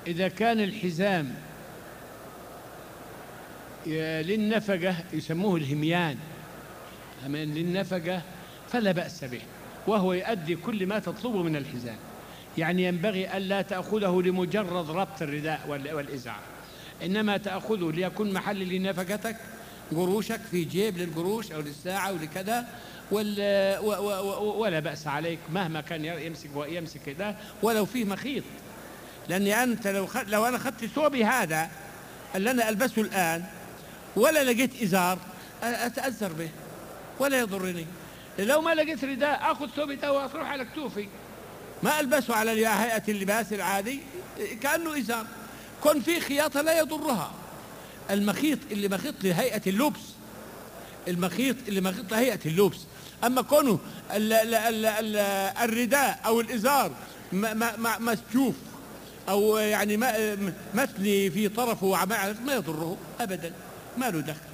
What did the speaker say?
إذا كان الحزام للنفقة يسموه الهميان، للنفقة فلا بأس به، وهو يؤدي كل ما تطلبه من الحزام. يعني ينبغي ألا تأخذه لمجرد ربط الرداء والإزار، إنما تأخذه ليكون محل لنفقتك، قروشك في جيب للقروش أو للساعة أو لكذا، ولا بأس عليك مهما كان يمسك كذا ولو فيه مخيط. لأني أنت لو أنا أخذت ثوبي هذا اللي أنا ألبسه الآن ولا لقيت إزار أتأثر به ولا يضرني. لو ما لقيت رداء أخذ ثوبي ده وأروح على كتوفي، ما ألبسه على هيئة اللباس العادي كأنه إزار. كون فيه خياطة لا يضرها. المخيط اللي مخيط لهيئة اللبس، المخيط اللي مخيط لهيئة اللبس. أما كونه الرداء أو الإزار مسجوف أو يعني مثني في طرفه وعماء ما يضره أبدا، ما له دخل.